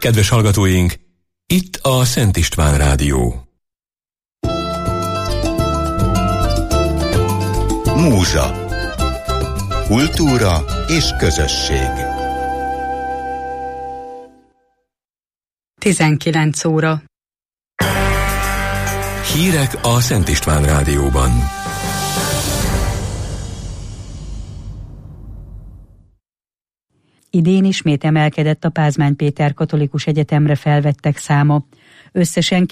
Kedves hallgatóink, itt a Szent István Rádió. Múzsa. Kultúra és közösség. 19 óra. Hírek a Szent István Rádióban. Idén ismét emelkedett a Pázmány Péter Katolikus Egyetemre felvettek száma. Összesen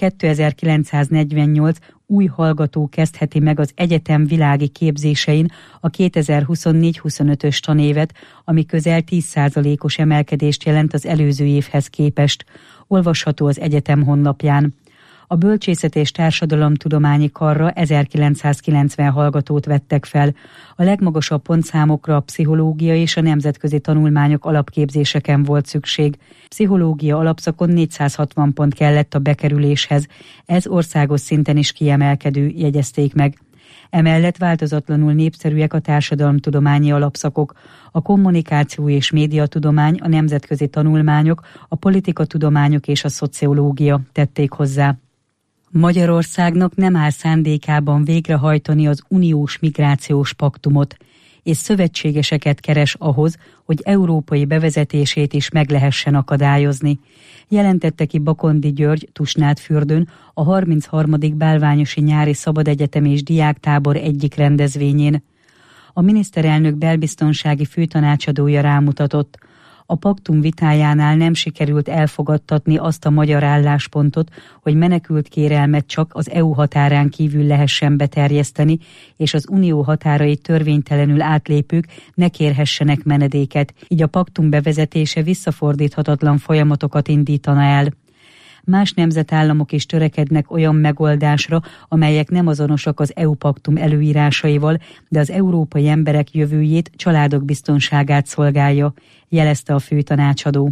2948 új hallgató kezdheti meg az egyetem világi képzésein a 2024-25-ös tanévet, ami közel 10%-os emelkedést jelent az előző évhez képest. Olvasható az egyetem honlapján. A Bölcsészet és Társadalomtudományi Karra 1990 hallgatót vettek fel. A legmagasabb pontszámokra a pszichológia és a nemzetközi tanulmányok alapképzéseken volt szükség. Pszichológia alapszakon 460 pont kellett a bekerüléshez. Ez országos szinten is kiemelkedő, jegyezték meg. Emellett változatlanul népszerűek a társadalomtudományi alapszakok, a kommunikáció és médiatudomány, a nemzetközi tanulmányok, a politikatudományok és a szociológia, tették hozzá. Magyarországnak nem áll szándékában végrehajtani az uniós migrációs paktumot, és szövetségeseket keres ahhoz, hogy európai bevezetését is meg lehessen akadályozni. Jelentette ki Bakondi György Tusnádfürdőn a 33. Bálványosi Nyári Szabadegyetem és Diáktábor egyik rendezvényén. A miniszterelnök belbiztonsági főtanácsadója rámutatott: a paktum vitájánál nem sikerült elfogadtatni azt a magyar álláspontot, hogy menekültkérelmet csak az EU határán kívül lehessen beterjeszteni, és az unió határait törvénytelenül átlépők ne kérhessenek menedéket, így a paktum bevezetése visszafordíthatatlan folyamatokat indítana el. Más nemzetállamok is törekednek olyan megoldásra, amelyek nem azonosak az EU-paktum előírásaival, de az európai emberek jövőjét, családok biztonságát szolgálja, jelezte a főtanácsadó.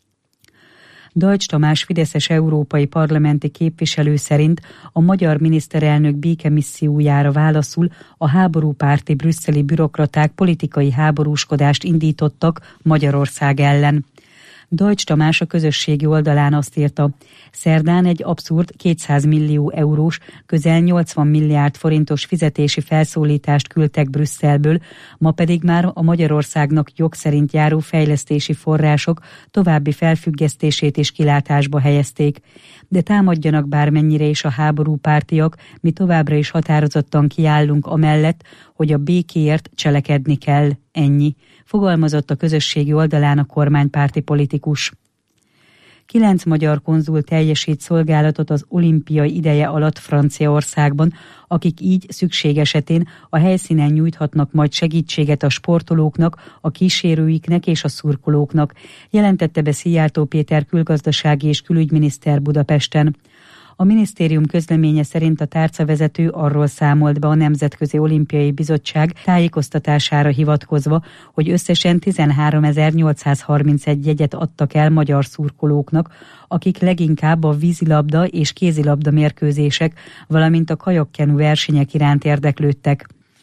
Deutsch Tamás fideszes európai parlamenti képviselő szerint a magyar miniszterelnök békemissziójára válaszul a háborúpárti brüsszeli bürokraták politikai háborúskodást indítottak Magyarország ellen. Deutsch Tamás a közösségi oldalán azt írta: szerdán egy abszurd 200 millió eurós, közel 80 milliárd forintos fizetési felszólítást küldtek Brüsszelből, ma pedig már a Magyarországnak jog szerint járó fejlesztési források további felfüggesztését is kilátásba helyezték. De támadjanak bármennyire is a háborúpártiak, mi továbbra is határozottan kiállunk amellett, hogy a békéért cselekedni kell, ennyi, fogalmazott a közösségi oldalán a kormánypárti politikus. 9 magyar konzul teljesít szolgálatot az olimpiai ideje alatt Franciaországban, akik így szükség esetén a helyszínen nyújthatnak majd segítséget a sportolóknak, a kísérőiknek és a szurkolóknak, jelentette be Szijjártó Péter külgazdasági és külügyminiszter Budapesten. A minisztérium közleménye szerint a tárcavezető arról számolt be a Nemzetközi Olimpiai Bizottság tájékoztatására hivatkozva, hogy összesen 13.831 jegyet adtak el magyar szurkolóknak, akik leginkább a vízilabda és kézilabda mérkőzések, valamint a kajakkenu versenyek iránt érdeklődtek.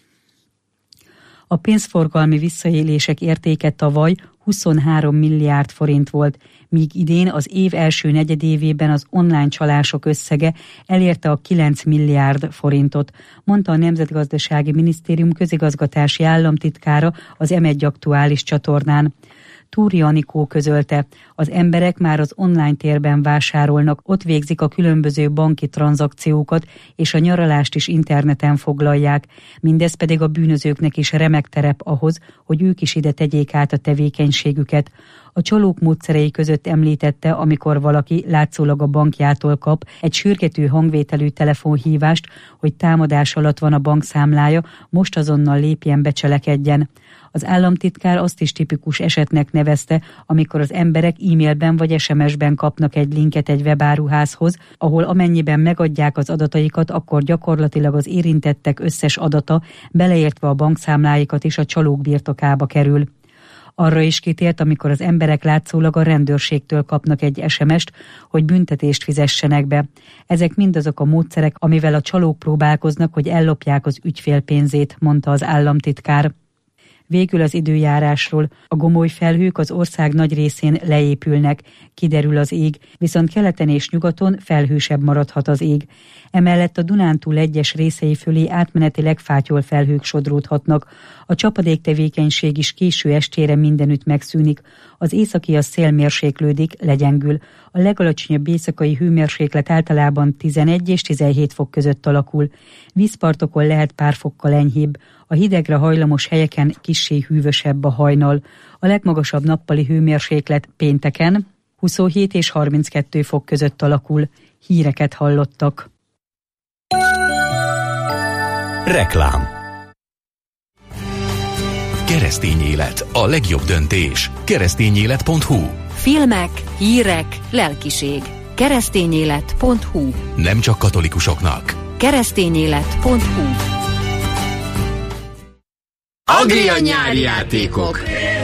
A pénzforgalmi visszaélések értéke tavaly 23 milliárd forint volt, míg idén az év első negyedévében az online csalások összege elérte a 9 milliárd forintot, mondta a Nemzetgazdasági Minisztérium közigazgatási államtitkára az M1 aktuális csatornán. Túri Anikó közölte, az emberek már az online térben vásárolnak, ott végzik a különböző banki tranzakciókat, és a nyaralást is interneten foglalják. Mindez pedig a bűnözőknek is remek terep ahhoz, hogy ők is ide tegyék át a tevékenységüket. A csalók módszerei között említette, amikor valaki látszólag a bankjától kap egy sürgető hangvételű telefonhívást, hogy támadás alatt van a bankszámlája, most azonnal lépjen be, cselekedjen. Az államtitkár azt is tipikus esetnek nevezte, amikor az emberek e-mailben vagy SMS-ben kapnak egy linket egy webáruházhoz, ahol amennyiben megadják az adataikat, akkor gyakorlatilag az érintettek összes adata, beleértve a bankszámláikat is a csalók birtokába kerül. Arra is kitért, amikor az emberek látszólag a rendőrségtől kapnak egy SMS-t, hogy büntetést fizessenek be. Ezek mindazok a módszerek, amivel a csalók próbálkoznak, hogy ellopják az ügyfél pénzét, mondta az államtitkár. Végül az időjárásról. A gomoly felhők az ország nagy részén leépülnek, kiderül az ég, viszont keleten és nyugaton felhősebb maradhat az ég. Emellett a Dunántúl egyes részei fölé átmenetileg fátyol felhők sodródhatnak. A csapadéktevékenység is késő estére mindenütt megszűnik. Az északi szél mérséklődik, legyengül. A legalacsonyabb éjszakai hőmérséklet általában 11 és 17 fok között alakul. Vízpartokon lehet pár fokkal enyhébb. A hidegre hajlamos helyeken kissé hűvösebb a hajnal. A legmagasabb nappali hőmérséklet pénteken 27 és 32 fok között alakul. Híreket hallottak. Reklám. Keresztény élet, a legjobb döntés. Keresztényélet.hu. Filmek, hírek, lelkiség. Keresztényélet.hu. Nem csak katolikusoknak. Keresztényélet.hu. Agria nyári játékok.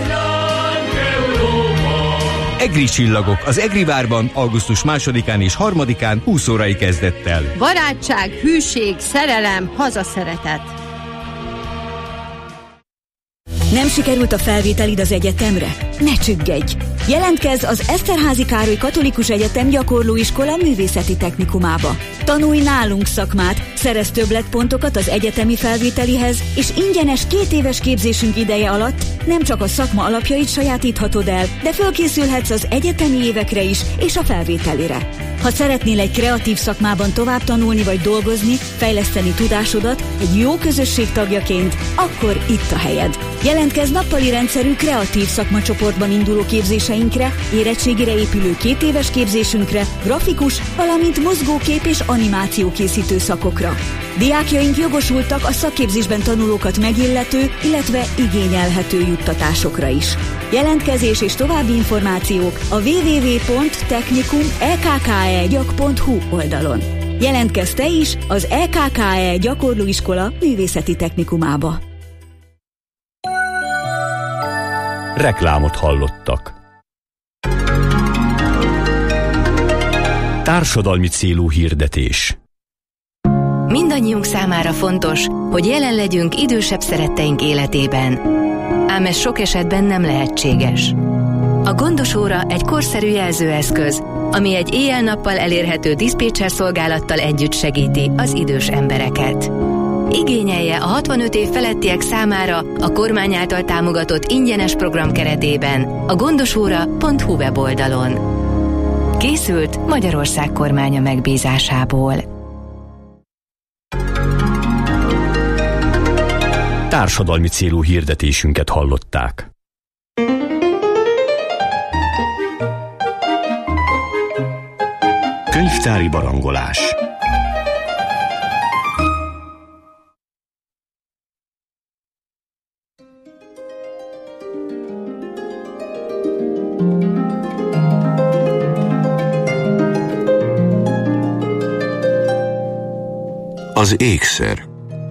Egri csillagok az Egrivárban augusztus 2-án és 3-án 20 órai kezdettel. Barátság, hűség, szerelem, hazaszeretet. Nem sikerült a felvételid az egyetemre? Ne csüggedj! Jelentkezz az Eszterházy Károly Katolikus Egyetem Gyakorlóiskola Művészeti Technikumába. Tanulj nálunk szakmát, szerezz többletpontokat az egyetemi felvételihez, és ingyenes 2 éves képzésünk ideje alatt nem csak a szakma alapjait sajátíthatod el, de fölkészülhetsz az egyetemi évekre is és a felvételire. Ha szeretnél egy kreatív szakmában tovább tanulni vagy dolgozni, fejleszteni tudásodat egy jó közösség tagjaként, akkor itt a helyed. Jelentkezz nappali rendszerű kreatív szakmacsoportban induló képzéseinkre, érettségire épülő 2 éves képzésünkre, grafikus, valamint mozgókép és animáció készítő szakokra. Diákjaink jogosultak a szakképzésben tanulókat megillető, illetve igényelhető juttatásokra is. Jelentkezés és további információk a www.technikum.ekkegyak.hu oldalon. Jelentkezz te is az EKKE Gyakorlóiskola Művészeti Technikumába. Reklámot hallottak. Társadalmi célú hirdetés. Mindannyiunk számára fontos, hogy jelen legyünk idősebb szeretteink életében. Ám ez sok esetben nem lehetséges. A Gondos óra egy korszerű jelzőeszköz, ami egy éjjel-nappal elérhető diszpécser szolgálattal együtt segíti az idős embereket. Igényelje a 65 év felettiek számára a kormány által támogatott ingyenes program keretében a gondosóra.hu weboldalon. Készült Magyarország kormánya megbízásából. Társadalmi célú hirdetésünket hallották. Könyvtári barangolás. Az ékszer.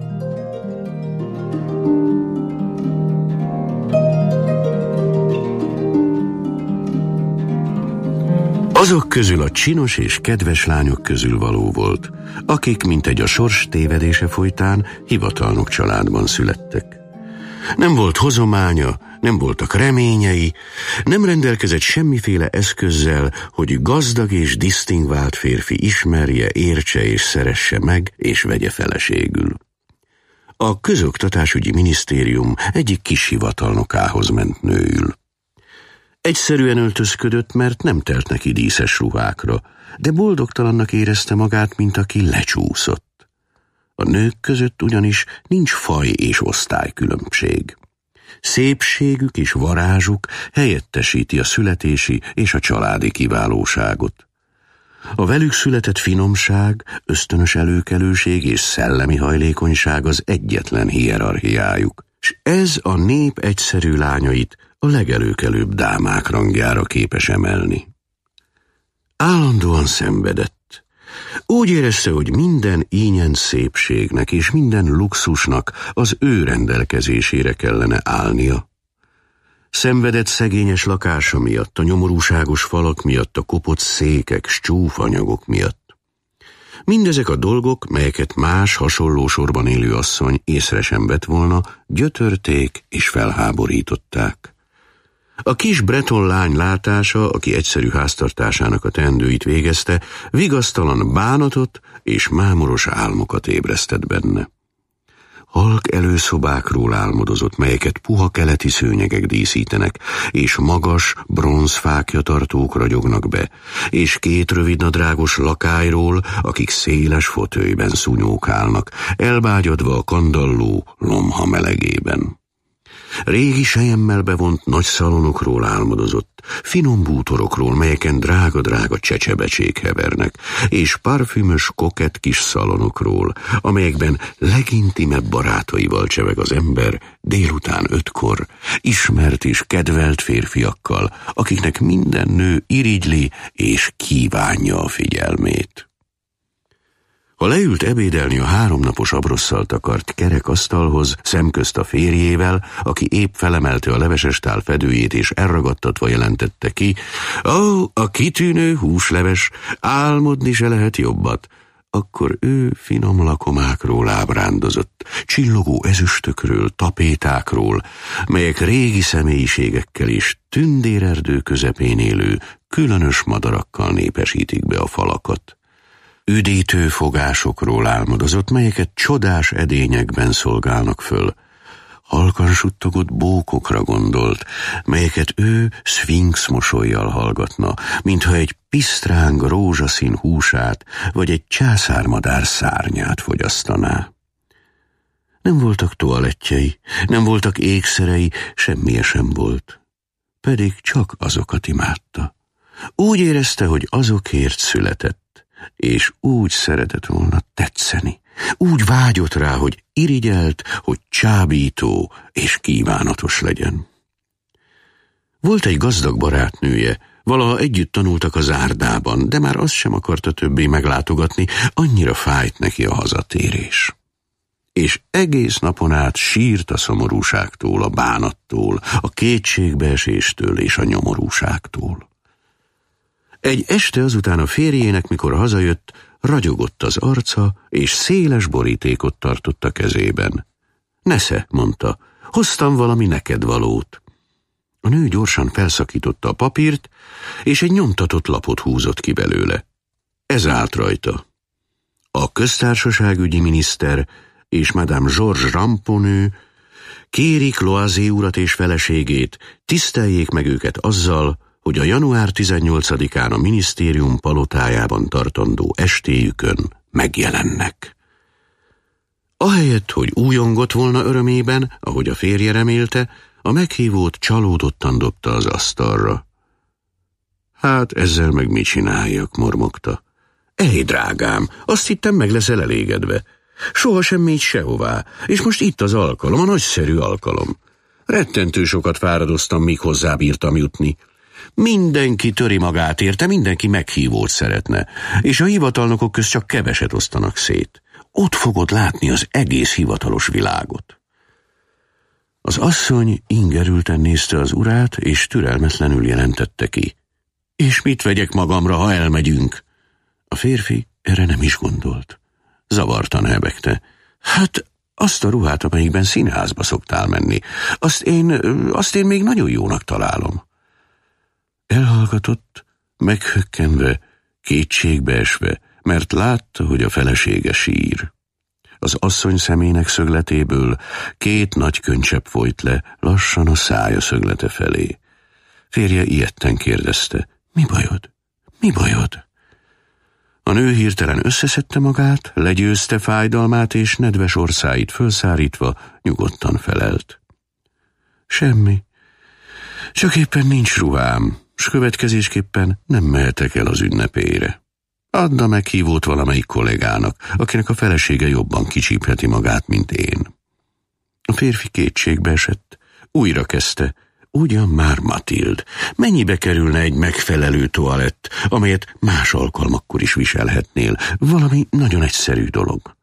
Azok közül a csinos és kedves lányok közül való volt, akik mintegy a sors tévedése folytán hivatalnok családban születtek. Nem volt hozománya, nem voltak reményei, nem rendelkezett semmiféle eszközzel, hogy gazdag és disztingvált férfi ismerje, értse és szeresse meg, és vegye feleségül. A Közoktatásügyi Minisztérium egyik kis hivatalnokához ment nőül. Egyszerűen öltözködött, mert nem telt neki díszes ruhákra, de boldogtalannak érezte magát, mint aki lecsúszott. A nők között ugyanis nincs faj és osztálykülönbség. Szépségük és varázsuk helyettesíti a születési és a családi kiválóságot. A velük született finomság, ösztönös előkelőség és szellemi hajlékonyság az egyetlen hierarchiájuk, s ez a nép egyszerű lányait a legelőkelőbb dámák rangjára képes emelni. Állandóan szenvedett. Úgy érezte, hogy minden ínyen szépségnek és minden luxusnak az ő rendelkezésére kellene állnia. Szenvedett szegényes lakása miatt, a nyomorúságos falak miatt, a kopott székek s csúfanyagok miatt. Mindezek a dolgok, melyeket más hasonló sorban élő asszony észre sem vett volna, gyötörték és felháborították. A kis breton lány látása, aki egyszerű háztartásának a teendőit végezte, vigasztalan bánatot és mámoros álmokat ébresztett benne. Halk előszobákról álmodozott, melyeket puha keleti szőnyegek díszítenek, és magas, bronzfákjatartók ragyognak be, és 2 rövidnadrágos lakályról, akik széles fotőjben szúnyókálnak, elbágyadva a kandalló lomha melegében. Régi selyemmel bevont nagy szalonokról álmodozott, finom bútorokról, melyeken drága-drága csecsebecsék hevernek, és parfümös, kokett kis szalonokról, amelyekben legintimebb barátaival cseveg az ember délután 5-kor, ismert és kedvelt férfiakkal, akiknek minden nő irigyli és kívánja a figyelmét. Ha leült ebédelni a 3 napos abrosszal takart kerekasztalhoz, szemközt a férjével, aki épp felemelte a levesestál fedőjét és elragadtatva jelentette ki, a kitűnő húsleves, álmodni se lehet jobbat, akkor ő finom lakomákról ábrándozott, csillogó ezüstökről, tapétákról, melyek régi személyiségekkel és tündérerdő közepén élő, különös madarakkal népesítik be a falakat. Üdítő fogásokról álmodozott, melyeket csodás edényekben szolgálnak föl. Halkan suttogott bókokra gondolt, melyeket ő szfinx mosollyal hallgatna, mintha egy pisztráng rózsaszín húsát, vagy egy császármadár szárnyát fogyasztaná. Nem voltak toalettjei, nem voltak ékszerei, semmije sem volt. Pedig csak azokat imádta. Úgy érezte, hogy azokért született, és úgy szeretett volna tetszeni. Úgy vágyott rá, hogy irigyelt, hogy csábító és kívánatos legyen. Volt egy gazdag barátnője, valaha együtt tanultak az Zárdában, de már azt sem akarta többé meglátogatni, annyira fájt neki a hazatérés. És egész napon át sírt a szomorúságtól, a bánattól, a kétségbeeséstől és a nyomorúságtól. Egy este azután a férjének, mikor hazajött, ragyogott az arca, és széles borítékot tartott a kezében. Nesze, mondta, hoztam valami neked valót. A nő gyorsan felszakította a papírt, és egy nyomtatott lapot húzott ki belőle. Ez állt rajta. A köztársaságügyi miniszter és Madame Georges Ramponneau kérik Loizé urat és feleségét, tiszteljék meg őket azzal, hogy a január 18-án a minisztérium palotájában tartandó estéjükön megjelennek. Ahelyett, hogy újongott volna örömében, ahogy a férje remélte, a meghívót csalódottan dobta az asztalra. Hát ezzel meg mit csináljak, mormogta. Ej, drágám, azt hittem meg leszel elégedve. Soha sem mégy sehová, és most itt az alkalom, a nagyszerű alkalom. Rettentő sokat fáradoztam, míg hozzábírtam jutni. Mindenki töri magát érte, mindenki meghívót szeretne, és a hivatalnokok közt csak keveset osztanak szét. Ott fogod látni az egész hivatalos világot. Az asszony ingerülten nézte az urát, és türelmetlenül jelentette ki. És mit vegyek magamra, ha elmegyünk? A férfi erre nem is gondolt. Zavartan hebegte. Hát azt a ruhát, amelyikben színházba szoktál menni, azt én még nagyon jónak találom. Elhallgatott, meghökkenve, kétségbeesve, mert látta, hogy a felesége sír. Az asszony szemének szögletéből 2 nagy könycsepp folyt le, lassan a szája szöglete felé. Férje ijedten kérdezte, mi bajod? Mi bajod? A nő hirtelen összeszedte magát, legyőzte fájdalmát, és nedves orszáit fölszárítva nyugodtan felelt. Semmi. Csak éppen nincs ruhám, s következésképpen nem mehetek el az ünnepére. Add a meghívót valamelyik kollégának, akinek a felesége jobban kicsípheti magát, mint én. A férfi kétségbe esett, újra kezdte. Ugyan már, Matild, mennyibe kerülne egy megfelelő toalett, amelyet más alkalmakkor is viselhetnél? Valami nagyon egyszerű dolog.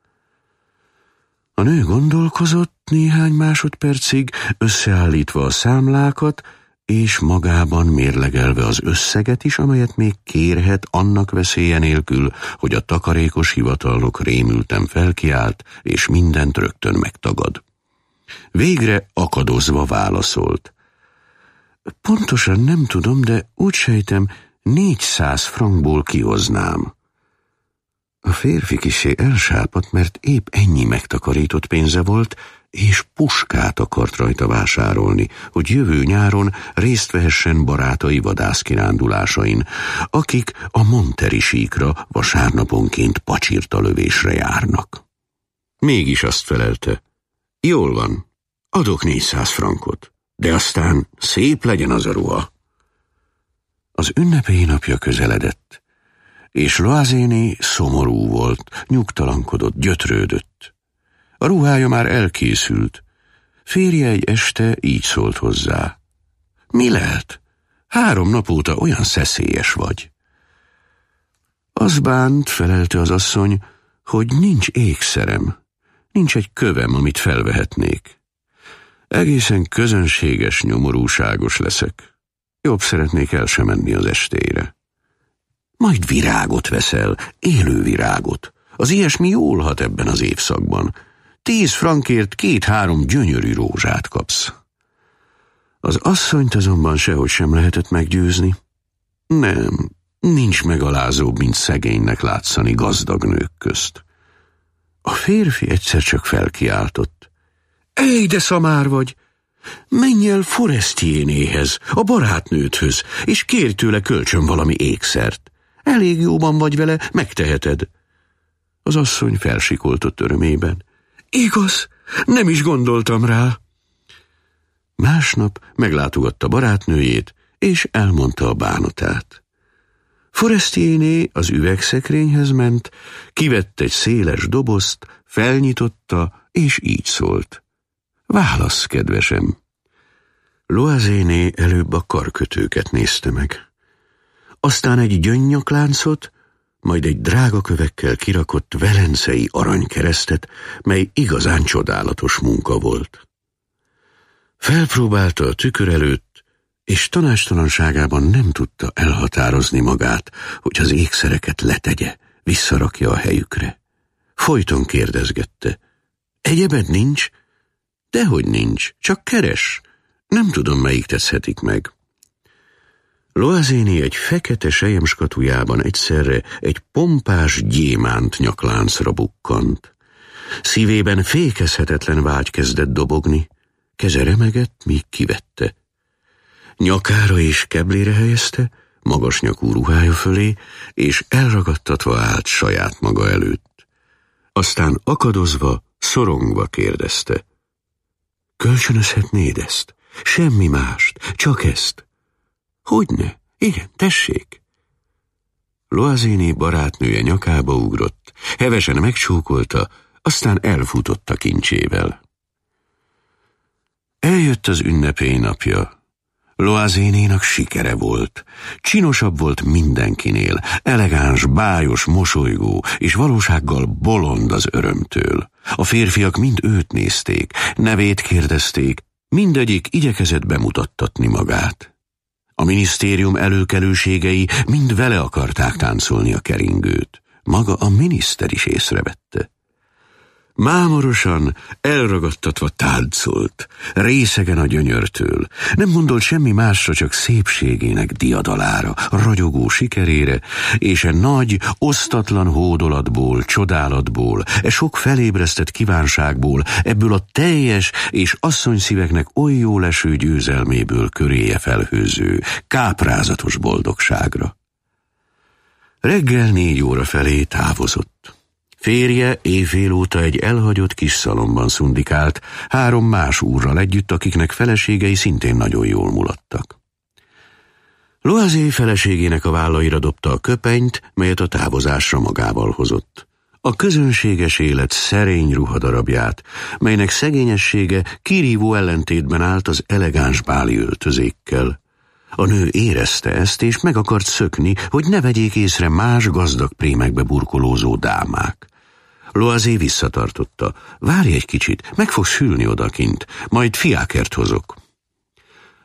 A nő gondolkozott néhány másodpercig, összeállítva a számlákat, és magában mérlegelve az összeget is, amelyet még kérhet annak veszélye nélkül, hogy a takarékos hivatalnok rémülten felkiált, és mindent rögtön megtagad. Végre akadozva válaszolt. Pontosan nem tudom, de úgy sejtem, 400 frankból kihoznám. A férfi kissé elsápadt, mert épp ennyi megtakarított pénze volt, és puskát akart rajta vásárolni, hogy jövő nyáron részt vehessen barátai vadászkirándulásain, akik a Monteri síkra vasárnaponként pacsirtalövésre járnak. Mégis azt felelte, jól van, adok 400 frankot, de aztán szép legyen az a ruha. Az ünnepély napja közeledett, és Loazéné szomorú volt, nyugtalankodott, gyötrődött. A ruhája már elkészült. Férje egy este így szólt hozzá. Mi lehet? 3 nap óta olyan szeszélyes vagy. Az bánt, felelte az asszony, hogy nincs ékszerem, nincs egy kövem, amit felvehetnék. Egészen közönséges, nyomorúságos leszek. Jobb szeretnék el sem menni az estére. Majd virágot veszel, élő virágot. Az ilyesmi jól hat ebben az évszakban. 10 frankért 2-3 gyönyörű rózsát kapsz. Az asszonyt azonban sehogy sem lehetett meggyőzni. Nem, nincs megalázóbb, mint szegénynek látszani gazdag nők közt. A férfi egyszer csak felkiáltott. Ej, de szamár vagy! Menj el Forestiénéhez, a barátnődhöz, és kérj tőle kölcsön valami ékszert. Elég jóban vagy vele, megteheted. Az asszony felsikoltott örömében. Igaz, nem is gondoltam rá. Másnap meglátogatta barátnőjét, és elmondta a bánatát. Forestiéné az üvegszekrényhez ment, kivett egy széles dobozt, felnyitotta, és így szólt. Válasz, kedvesem. Loazéné előbb a karkötőket nézte meg. Aztán egy gyöngynyakláncot, majd egy drága kövekkel kirakott velencei aranykeresztet, mely igazán csodálatos munka volt. Felpróbálta a tükör előtt, és tanástalanságában nem tudta elhatározni magát, hogy az ékszereket letegye, visszarakja a helyükre. Folyton kérdezgette. Egyebed nincs? Dehogy nincs, csak keres. Nem tudom, melyik tetszhetik meg. Loazéné egy fekete selyemskatujában egyszerre egy pompás gyémánt nyakláncra bukkant. Szívében fékezhetetlen vágy kezdett dobogni, keze remegett, míg kivette. Nyakára és keblére helyezte, magas nyakú ruhája fölé, és elragadtatva állt saját maga előtt. Aztán akadozva, szorongva kérdezte. Kölcsönözhetnéd ezt? Semmi mást, csak ezt. Hogyne? Igen, tessék. Loazéné barátnője nyakába ugrott, hevesen megcsókolta, aztán elfutott a kincsével. Eljött az ünnepély napja. Loazénénak sikere volt. Csinosabb volt mindenkinél, elegáns, bájos, mosolygó, és valósággal bolond az örömtől. A férfiak mind őt nézték, nevét kérdezték, mindegyik igyekezett bemutattatni magát. A minisztérium előkelőségei mind vele akarták táncolni a keringőt. Maga a miniszter is észrevette. Mámorosan, elragadtatva táncolt, részegen a gyönyörtől. Nem gondolt semmi másra, csak szépségének diadalára, ragyogó sikerére, és nagy, osztatlan hódolatból, csodálatból, sok felébresztett kívánságból, ebből a teljes és asszonyszíveknek oly jól eső győzelméből köréje felhőző, káprázatos boldogságra. Reggel 4 óra felé távozott. Férje éjfél óta egy elhagyott kis szalomban szundikált, 3 más úrral együtt, akiknek feleségei szintén nagyon jól mulattak. Loazé feleségének a vállaira dobta a köpenyt, melyet a távozásra magával hozott. A közönséges élet szerény ruhadarabját, melynek szegényessége kirívó ellentétben állt az elegáns báli öltözékkel. A nő érezte ezt, és meg akart szökni, hogy ne vegyék észre más gazdag prémekbe burkolózó dámák. Loazé visszatartotta. Várj egy kicsit, meg fogsz hűlni odakint, majd fiákert hozok.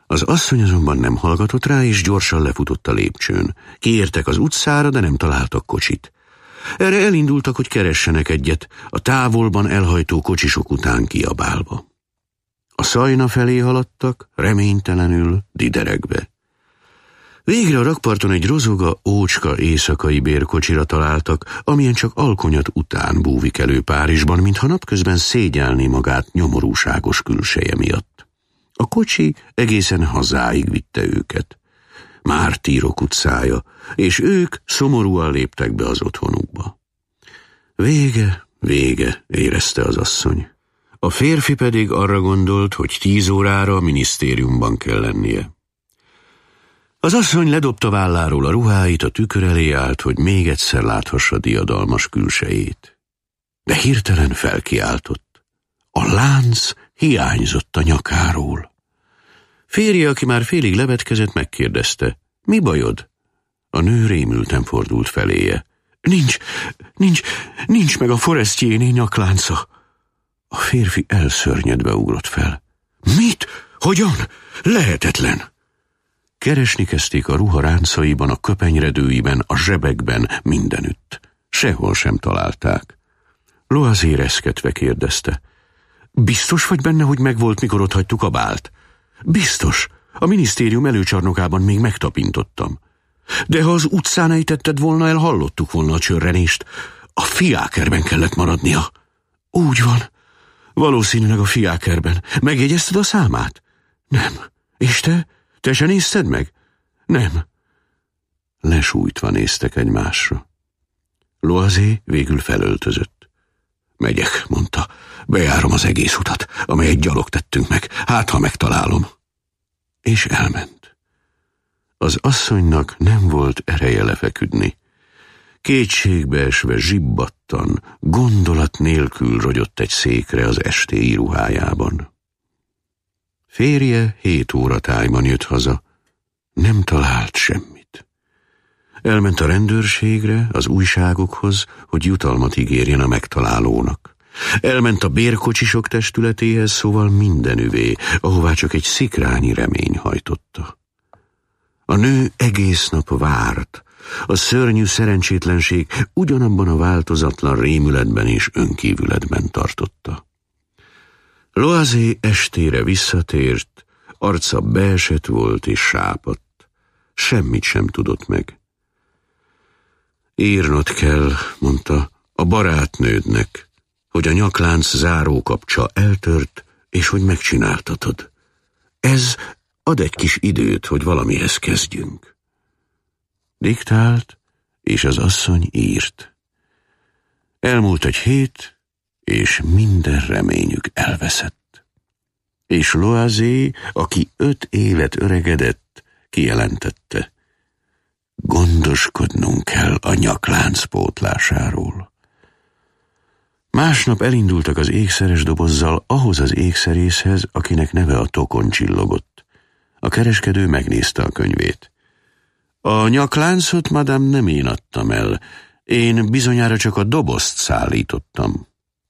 Az asszony azonban nem hallgatott rá, és gyorsan lefutott a lépcsőn. Kiértek az utcára, de nem találtak kocsit. Erre elindultak, hogy keressenek egyet, a távolban elhajtó kocsisok után kiabálva. A Szajna felé haladtak, reménytelenül, dideregve. Végre a rakparton egy rozoga, ócska éjszakai bérkocsira találtak, amilyen csak alkonyat után búvik elő Párizsban, mintha napközben szégyelné magát nyomorúságos külseje miatt. A kocsi egészen hazáig vitte őket. Mártírok utcája, és ők szomorúan léptek be az otthonukba. Vége, vége, érezte az asszony. A férfi pedig arra gondolt, hogy 10 órára a minisztériumban kell lennie. Az asszony ledobta válláról a ruháit, a tükör elé állt, hogy még egyszer láthassa diadalmas külsejét. De hirtelen felkiáltott. A lánc hiányzott a nyakáról. Férje, aki már félig levetkezett, megkérdezte, mi bajod? A nő rémülten fordult feléje. Nincs meg a Forestier-né nyaklánca. A férfi elszörnyedve ugrott fel. Mit? Hogyan? Lehetetlen! Keresni kezdték a ruha ráncaiban, a köpenyredőiben, a zsebekben, mindenütt. Sehol sem találták. Loazé reszketve kérdezte. Biztos vagy benne, hogy megvolt, mikor otthagytuk a bált? Biztos. A minisztérium előcsarnokában még megtapintottam. De ha az utcán ejtetted volna el, hallottuk volna a csörrenést. A fiákerben kellett maradnia. Úgy van. Valószínűleg a fiákerben. Megjegyezted a számát? Nem. És te? Te se nézted meg? Nem. Lesújtva néztek egymásra. Loazé végül felöltözött. Megyek, mondta. Bejárom az egész utat, amelyet gyalog tettünk meg. Hát, ha megtalálom. És elment. Az asszonynak nem volt ereje lefeküdni. Kétségbeesve, zsibbattan, gondolat nélkül rogyott egy székre az estéi ruhájában. Férje 7 óra tájban jött haza. Nem talált semmit. Elment a rendőrségre, az újságokhoz, hogy jutalmat ígérjen a megtalálónak. Elment a bérkocsisok testületéhez, szóval mindenüvé, ahová csak egy szikrányi remény hajtotta. A nő egész nap várt. A szörnyű szerencsétlenség ugyanabban a változatlan rémületben és önkívületben tartotta. Loazé estére visszatért, arca beesett volt és sápadt. Semmit sem tudott meg. Írnod kell, mondta, a barátnődnek, hogy a nyaklánc zárókapcsa eltört, és hogy megcsináltatod. Ez ad egy kis időt, hogy valamihez kezdjünk. Diktált, és az asszony írt. Elmúlt egy hét, és minden reményük elveszett. És Loazé, aki 5 évet öregedett, kijelentette. Gondoskodnunk kell a nyaklánc pótlásáról. Másnap elindultak az ékszeres dobozzal ahhoz az ékszerészhez, akinek neve a Tokon csillogott. A kereskedő megnézte a könyvét. A nyakláncot, madám, nem én adtam el. Én bizonyára csak a dobozt szállítottam.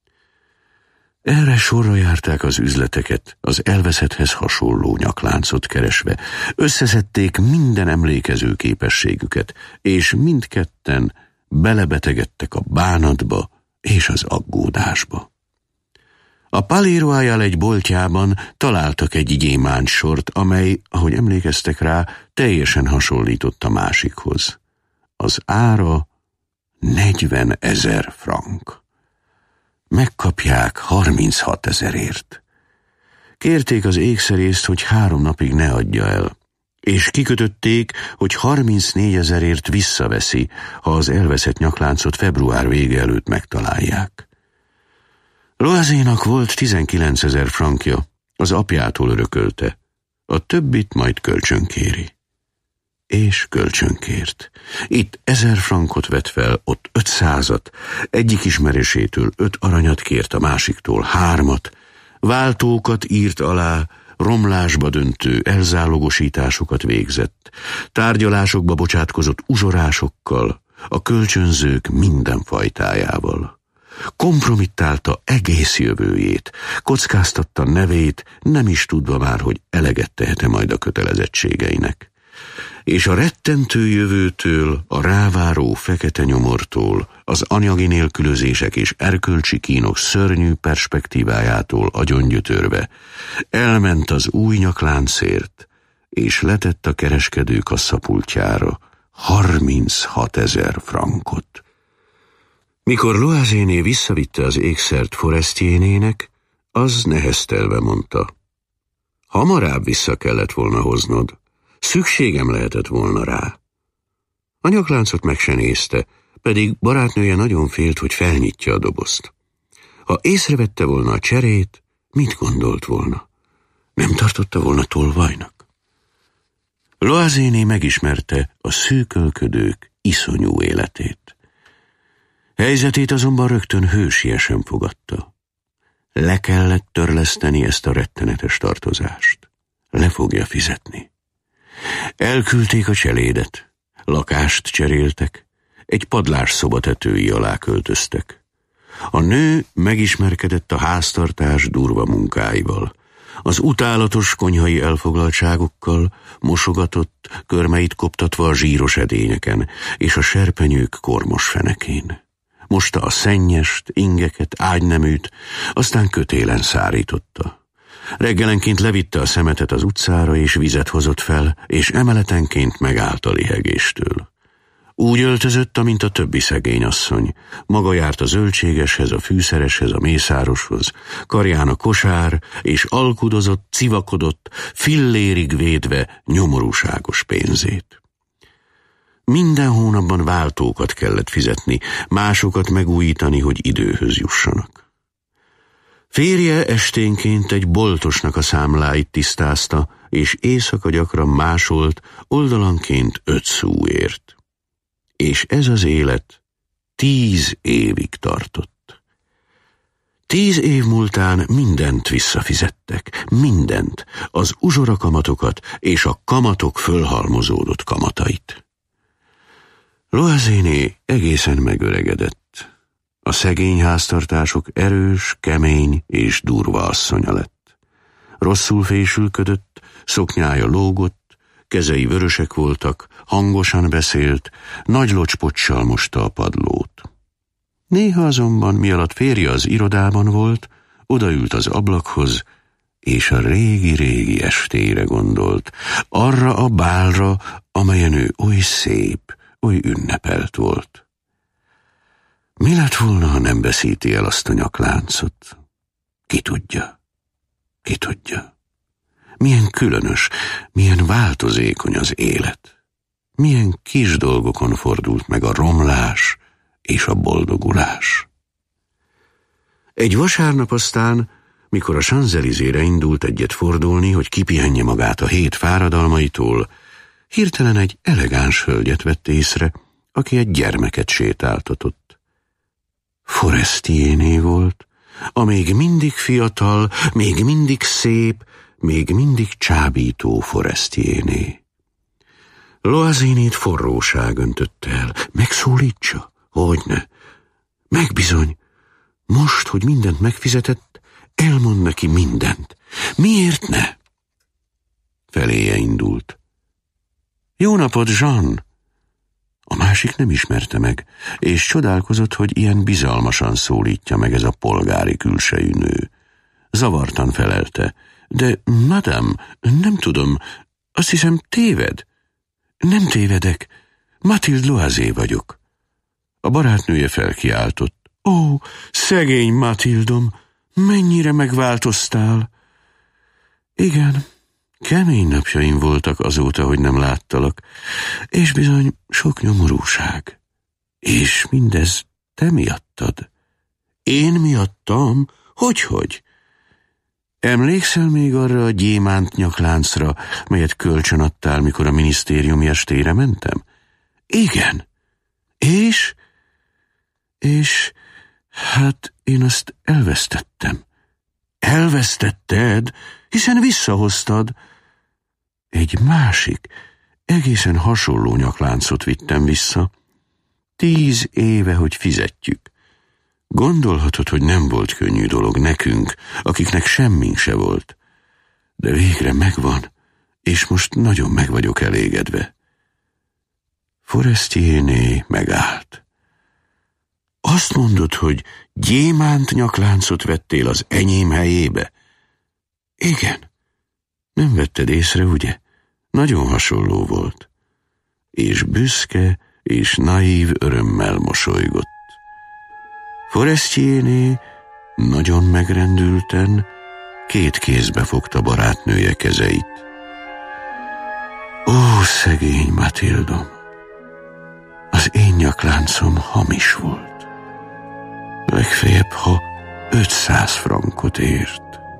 Erre sorra járták az üzleteket, az elveszetthez hasonló nyakláncot keresve. Összeszedték minden emlékező képességüket, és mindketten belebetegedtek a bánatba és az aggódásba. A Palais Royal egy boltjában találtak egy gyémánt sort, amely, ahogy emlékeztek rá, teljesen hasonlított a másikhoz. Az ára 40 000 frank. Megkapják 36 000-ért. Kérték az ékszerészt, hogy 3 napig ne adja el, és kikötötték, hogy 34 000-ért visszaveszi, ha az elveszett nyakláncot február vége előtt megtalálják. Loazénak volt 19 000 frankja, az apjától örökölte, a többit majd kölcsönkéri. És kölcsönkért. Itt 1000 frankot vett fel, ott 500-at, egyik ismerősétől 5 aranyat kért, a másiktól 3-at, váltókat írt alá, romlásba döntő elzálogosításokat végzett, tárgyalásokba bocsátkozott uzsorásokkal, a kölcsönzők minden fajtájával. kompromittálta egész jövőjét, kockáztatta nevét, nem is tudva már, hogy eleget tehet-e majd a kötelezettségeinek. És a rettentő jövőtől, a ráváró fekete nyomortól, az anyagi nélkülözések és erkölcsi kínok szörnyű perspektívájától agyongyötörve elment az új nyakláncért, és letett a kereskedő kasszapultjára 36 000 frankot. Mikor Loiséné visszavitte az ékszert Forestiernének, az neheztelve mondta: hamarabb vissza kellett volna hoznod, szükségem lehetett volna rá. A nyakláncot meg se nézte, pedig barátnője nagyon félt, hogy felnyitja a dobozt. Ha észrevette volna a cserét, mit gondolt volna? Nem tartotta volna tolvajnak? Loiséné megismerte a szűkölködők iszonyú életét. Helyzetét azonban rögtön hősiesen fogadta. Le kellett törleszteni ezt a rettenetes tartozást. Le fogja fizetni. Elküldték a cselédet, lakást cseréltek, egy padlás szobatetői alá költöztek. A nő megismerkedett a háztartás durva munkáival, az utálatos konyhai elfoglaltságokkal, mosogatott, körmeit koptatva a zsíros edényeken és a serpenyők kormos fenekén. Mosta a szennyest, ingeket, ágyneműt, aztán kötélen szárította. Reggelenként levitte a szemetet az utcára, és vizet hozott fel, és emeletenként megállt a lihegéstől. Úgy öltözött, amint a többi szegény asszony. Maga járt a zöldségeshez, a fűszereshez, a mészároshoz, karján a kosár, és alkudozott, civakodott, fillérig védve nyomorúságos pénzét. Minden hónapban váltókat kellett fizetni, másokat megújítani, hogy időhöz jussanak. Férje esténként egy boltosnak a számláit tisztázta, és éjszaka gyakran másolt, oldalanként 5 szúért. És ez az élet 10 évig tartott. 10 év múltán mindent visszafizettek, mindent, az uzsorakamatokat és a kamatok fölhalmozódott kamatait. Loiséné egészen megöregedett. A szegény háztartások erős, kemény és durva asszonya lett. Rosszul fésülködött, szoknyája lógott, kezei vörösek voltak, hangosan beszélt, nagy locspoccsal mosta a padlót. Néha azonban, mialatt férje az irodában volt, odaült az ablakhoz, és a régi-régi estére gondolt, arra a bálra, amelyen ő oly szép, oly ünnepelt volt. Mi lett volna, ha nem veszíti el azt a nyakláncot? Ki tudja? Ki tudja? Milyen különös, milyen változékony az élet. Milyen kis dolgokon fordult meg a romlás és a boldogulás. Egy vasárnap aztán, mikor a Champs-Élysées-re indult egyet fordulni, hogy kipihenje magát a hét fáradalmaitól, hirtelen egy elegáns hölgyet vett észre, aki egy gyermeket sétáltatott. Forestierné volt, a még mindig fiatal, még mindig szép, még mindig csábító Forestierné. Loisénét forróság öntötte el. Megszólítsa? Hogyne. Megbizony. Most, hogy mindent megfizetett, elmond neki mindent. Miért ne? Feléje indult. Jó napot, Jean! A másik nem ismerte meg, és csodálkozott, hogy ilyen bizalmasan szólítja meg ez a polgári külsejű nő. Zavartan felelte. De, madame, nem tudom, azt hiszem téved. Nem tévedek, Mathilde Loisé vagyok. A barátnője felkiáltott. Ó, szegény Mathildom, mennyire megváltoztál! Igen, kemény napjaim voltak azóta, hogy nem láttalak, és bizony sok nyomorúság. És mindez te miattad. Én miattam? Hogyhogy? Emlékszel még arra a gyémánt nyakláncra, melyet kölcsön adtál, mikor a minisztériumi estére mentem? Igen. És hát én azt elvesztettem. Elvesztetted, hiszen visszahoztad. Egy másik, egészen hasonló nyakláncot vittem vissza. 10 éve, hogy fizetjük. Gondolhatod, hogy nem volt könnyű dolog nekünk, akiknek semmink se volt. De végre megvan, és most nagyon meg vagyok elégedve. Forestier-né megállt. Azt mondod, hogy gyémánt nyakláncot vettél az enyém helyébe? Igen. Nem vetted észre, ugye? Nagyon hasonló volt. És büszke és naív örömmel mosolygott. Forestier-né nagyon megrendülten két kézbe fogta barátnője kezeit. Ó, szegény Matildom! Az én nyakláncom hamis volt. Legfeljebb, ha 500 frankot ért.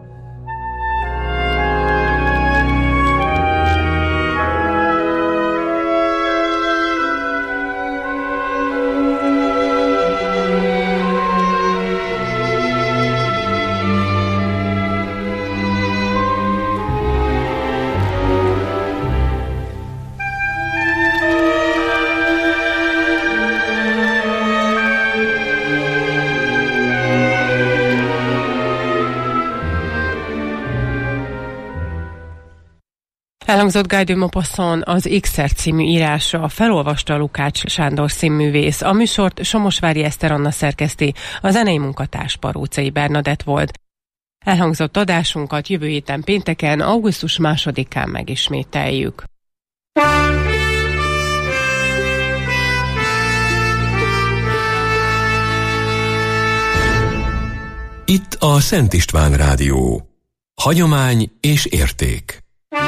Elhangzott Guy de Maupassant az X-szer című írása, felolvasta Lukács Sándor színművész. A műsort Somosvári Eszter Anna szerkeszti, a zenei munkatárs Parócai Bernadett volt. Elhangzott adásunkat jövő héten pénteken, augusztus 2-án megismételjük. Itt a Szent István Rádió. Hagyomány és érték.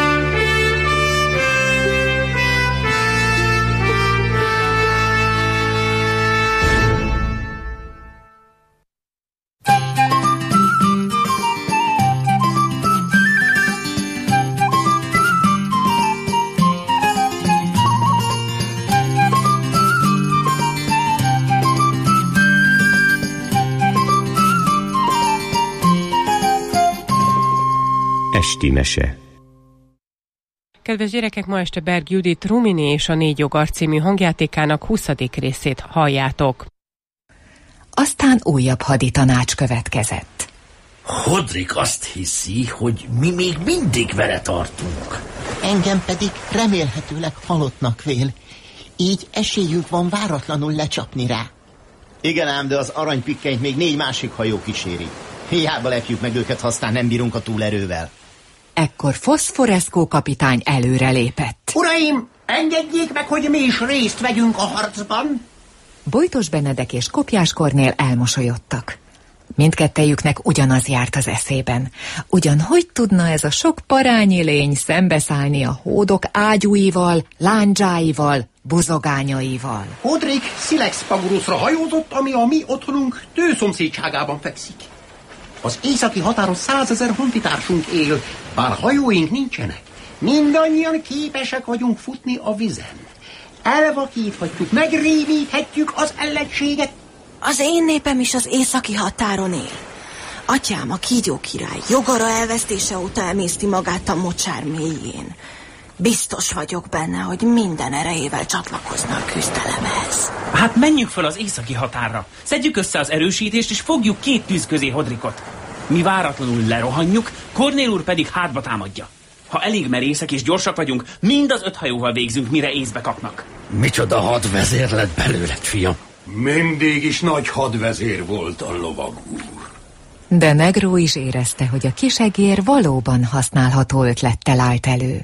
Esti mese. Kedves gyerekek, ma este Berg Judit Rumini és a 4 jogar című hangjátékának 20. részét halljátok. Aztán újabb haditanács következett. Hodrik azt hiszi, hogy mi még mindig vele tartunk. Engem pedig remélhetőleg halottnak vél. Így esélyünk van váratlanul lecsapni rá. Igen ám, de az aranypikkenyt még 4 másik hajó kíséri. Hiába lepjük meg őket, ha aztán nem bírunk a túlerővel. Ekkor Foszforeszkó kapitány előrelépett. Uraim, engedjék meg, hogy mi is részt vegyünk a harcban. Bojtos Benedek és Kopjás Kornél elmosolyodtak. Mindkettejüknek ugyanaz járt az eszében. Ugyan hogy tudna ez a sok parányi lény szembeszállni a hódok ágyúival, lándzsáival, buzogányaival? Hodrik Szilex Paguruszra hajózott, ami a mi otthonunk tőszomszédságában fekszik. Az északi határon 100 000 honfitársunk él, bár hajóink nincsenek. Mindannyian képesek vagyunk futni a vizen. Elvakíthatjuk, megrémíthetjük az ellenséget. Az én népem is az északi határon él. Atyám, a kígyó király jogara elvesztése óta emészti magát a mocsár mélyén. Biztos vagyok benne, hogy minden erejével csatlakozna a küzdelemhez. Hát menjünk föl az északi határra. Szedjük össze az erősítést, és fogjuk 2 tűz közé Hodrikot. Mi váratlanul lerohanjuk, Kornél úr pedig hátba támadja. Ha elég merészek és gyorsak vagyunk, mind az 5 hajóval végzünk, mire észbe kapnak. Micsoda hadvezér lett belőled, fiam. Mindig is nagy hadvezér volt a lovag úr. De Negró is érezte, hogy a kisegér valóban használható ötlettel állt elő.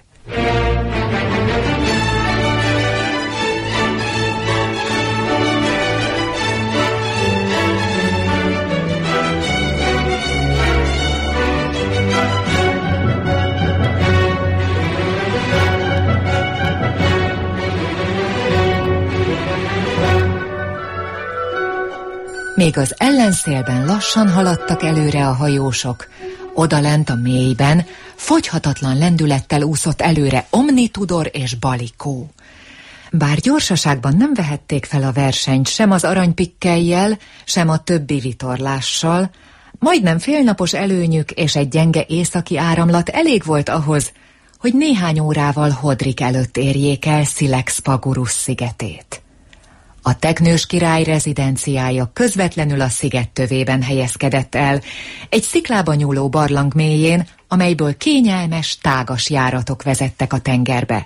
Még az ellenszélben lassan haladtak előre a hajósok. Odalent a mélyben fogyhatatlan lendülettel úszott előre Omnitudor és Balikó. Bár gyorsaságban nem vehették fel a versenyt sem az aranypikkellyel, sem a többi vitorlással, majdnem félnapos előnyük és egy gyenge északi áramlat elég volt ahhoz, hogy néhány órával Hodrik előtt érjék el Szilex Pagurusz szigetét. A teknős király rezidenciája közvetlenül a sziget tövében helyezkedett el, egy sziklába nyúló barlang mélyén, amelyből kényelmes, tágas járatok vezettek a tengerbe.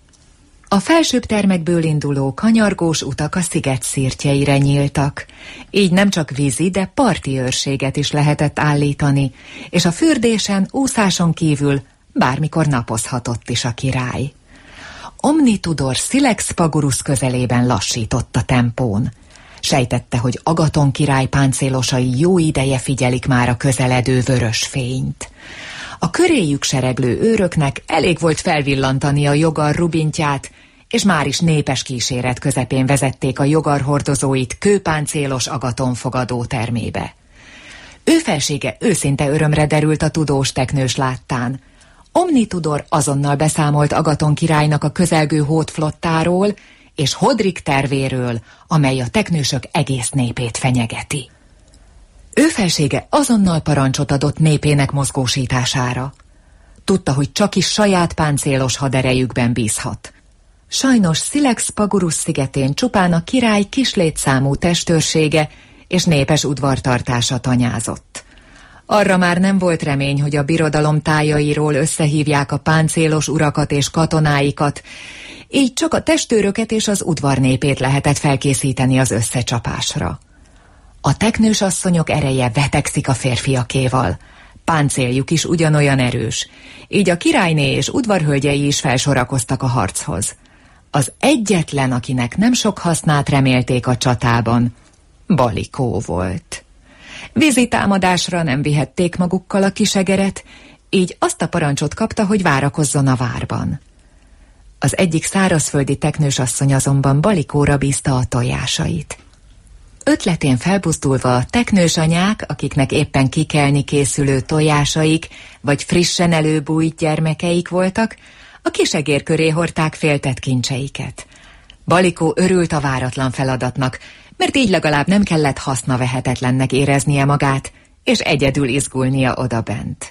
A felsőbb termekből induló kanyargós utak a sziget szirtjeire nyíltak, így nem csak vízi, de parti őrséget is lehetett állítani, és a fürdésen, úszáson kívül bármikor napozhatott is a király. Omnitudor Szilex Pagurus közelében lassított a tempón. Sejtette, hogy Agaton király páncélosai jó ideje figyelik már a közeledő vörös fényt. A köréjük sereglő őröknek elég volt felvillantani a jogar rubintját, és már is népes kíséret közepén vezették a jogar hordozóit kőpáncélos Agaton fogadó termébe. Ő felsége őszinte örömre derült a tudós teknős láttán. Omnitudor azonnal beszámolt Agaton királynak a közelgő hódflottáról és Hodrik tervéről, amely a teknősök egész népét fenyegeti. Ő felsége azonnal parancsot adott népének mozgósítására. Tudta, hogy csak is saját páncélos haderejükben bízhat. Sajnos Szilex Pagurus szigetén csupán a király kis létszámú testőrsége és népes udvartartása tanyázott. Arra már nem volt remény, hogy a birodalom tájairól összehívják a páncélos urakat és katonáikat, így csak a testőröket és az udvar népét lehetett felkészíteni az összecsapásra. A teknős asszonyok ereje vetekszik a férfiakéval, páncéljuk is ugyanolyan erős, így a királyné és udvarhölgyei is felsorakoztak a harchoz. Az egyetlen, akinek nem sok hasznát remélték a csatában, Balikó volt. Vízi támadásra nem vihették magukkal a kisegeret, így azt a parancsot kapta, hogy várakozzon a várban. Az egyik szárazföldi teknős asszony azonban Balikóra bízta a tojásait. Ötletén felbuzdulva a teknős anyák, akiknek éppen kikelni készülő tojásaik, vagy frissen előbújt gyermekeik voltak, a kisegér köré hordták féltett kincseiket. Balikó örült a váratlan feladatnak, mert így legalább nem kellett hasznavehetetlennek éreznie magát, és egyedül izgulnia odabent.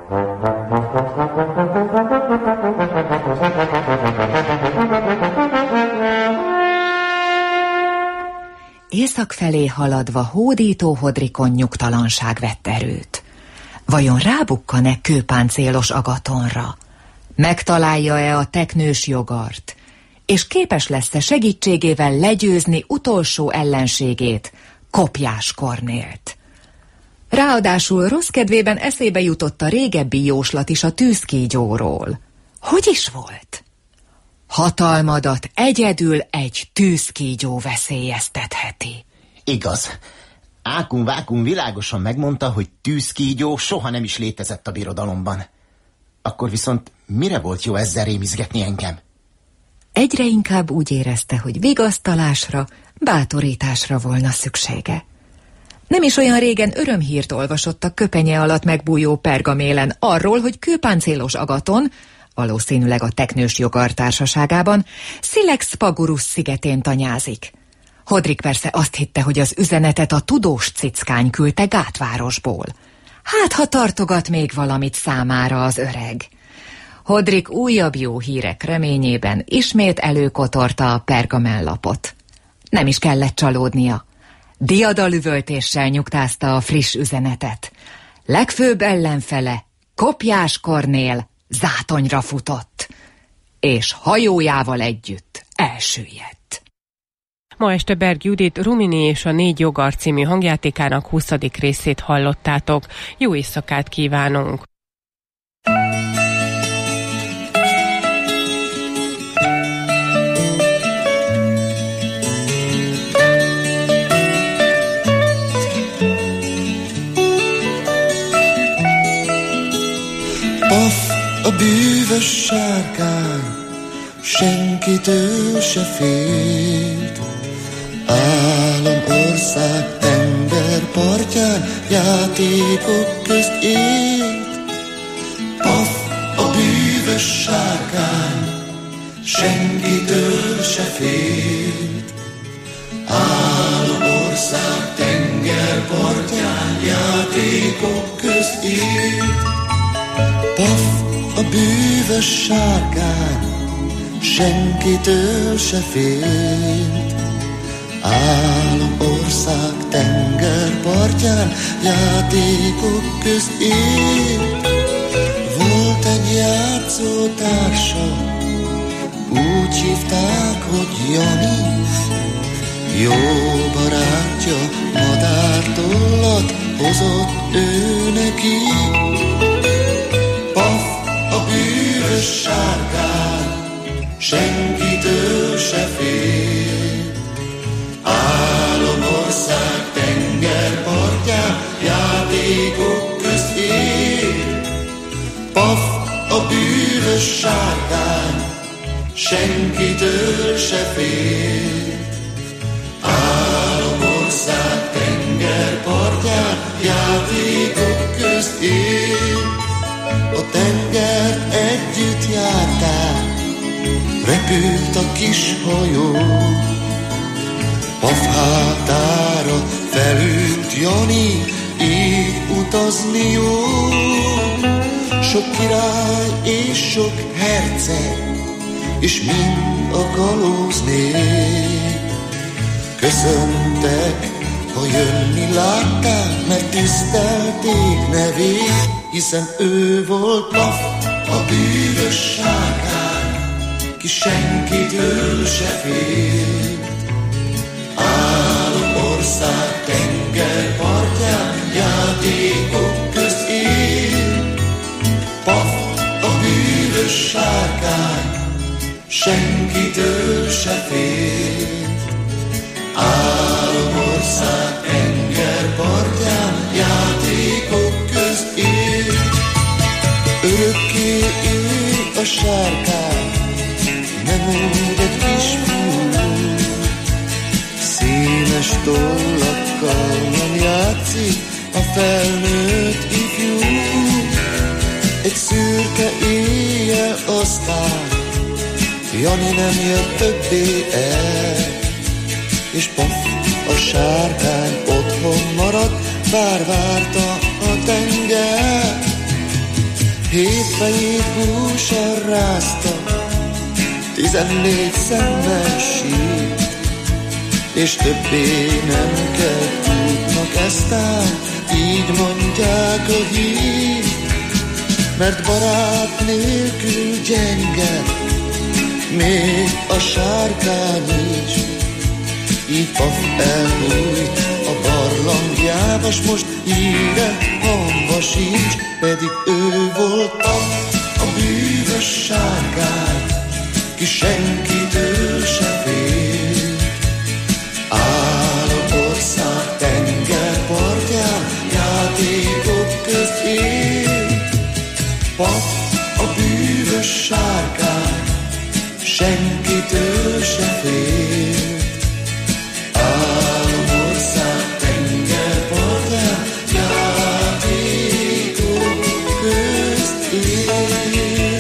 Észak felé haladva hódító Hodrikon nyugtalanság vett erőt. Vajon rábukkan-e kőpáncélos Agatonra? Megtalálja-e a teknős jogart? És képes lesz-e segítségével legyőzni utolsó ellenségét, Kopjás Kornélt? Ráadásul rossz kedvében eszébe jutott a régebbi jóslat is a tűzkígyóról. Hogy is volt? Hatalmadat egyedül egy tűzkígyó veszélyeztetheti. Igaz. Ákun Vákun világosan megmondta, hogy tűzkígyó soha nem is létezett a birodalomban. Akkor viszont mire volt jó ezzel rémizgetni engem? Egyre inkább úgy érezte, hogy vigasztalásra, bátorításra volna szüksége. Nem is olyan régen örömhírt olvasott a köpenye alatt megbújó pergamélen arról, hogy kőpáncélos Agaton, valószínűleg a teknős jogar társaságában, Szilex Pagurus szigetén tanyázik. Hodrik persze azt hitte, hogy az üzenetet a tudós cickány küldte Gátvárosból. Hát, ha tartogat még valamit számára az öreg. Hodrik újabb jó hírek reményében ismét előkotorta a pergamenlapot. Nem is kellett csalódnia. Diadalüvöltéssel nyugtázta a friss üzenetet. Legfőbb ellenfele, Kopjás Kornél zátonyra futott, és hajójával együtt elsüllyedt. Ma este Berg Judit Rumini és a 4 jogar című hangjátékának 20. részét hallottátok. Jó éjszakát kívánunk! Paff a bűvös sárkány, senkitől se félt. Államország tengerpartján játékok közt élt. Paff a bűvös sárkány, senkitől se félt. Államország tengerpartján játékok közt élt. Paff a bűvös sárkány, senkitől se félt. Álomország tengerpartján játékok közt élt. Volt egy játszótársa, úgy hívták, hogy Jani. Jó barátja madártollat hozott ő neki. Paf, a bűvös sárkány senkitől se fél. Álomország tengerpartján játékok közt él. Paf, a bűvös sárkány senkitől se fél. Álomország tengerpartján játékok közt él. A tenger együtt járták, repült a kis hajó. Paf hátára felült Jani, így utazni jó. Sok király és sok herceg, és mind a kalóz nép. Köszöntek, ha jönni látták, mert tisztelték nevét, hiszen ő volt Paf, a bűvös sárkány, ki senkitől se fél. Álomország tengerpartján játékok közt él. Paf, a bűvös sárkány, senkitől se fél. Álomország tengerpartján játékok közt él. Örökké él a sárkány, nem úgy egy kisfiú. Színes tollakkal nem játszik a felnőtt ifjú. Egy szürke éjjel aztán Jani nem jött többé el, és Paf, a sárkány otthon maradt, bár várta a tenger. 7 fejét hússal rázta, 14 szemmel sírt, és többé nem kell tudnak eztán, így mondják a hír. Mert barát nélkül gyenge, még a sárkány is. Így Paf elbújt a barlangjába, s most híre hamba sincs, pedig ő volt Paf, a bűvös sárkány, ki senkitől se fél. Álomország tengerpartján játékok közt él. Paf, a bűvös sárkány, senkitől se fél. Álomország tengerpartján játékok közt él.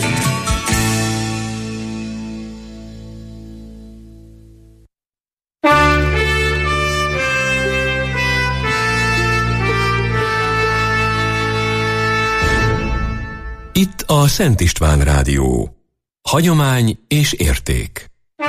Itt a Szent István Rádió. Hagyomány és érték.